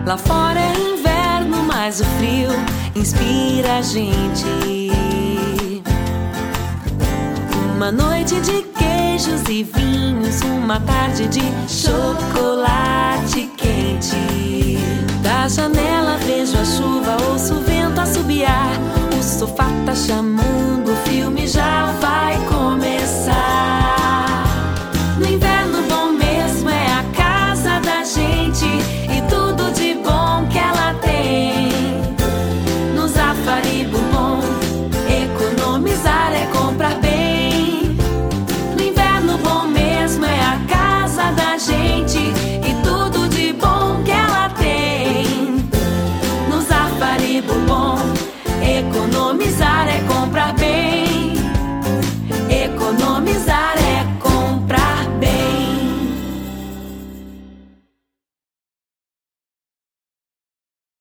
Lá fora é inverno, mas o frio inspira a gente. Uma noite de queijos e vinhos, uma tarde de chocolate quente. Da janela vejo a chuva, ouço o vento assobiar. O sofá tá chamando, o filme já vai começar.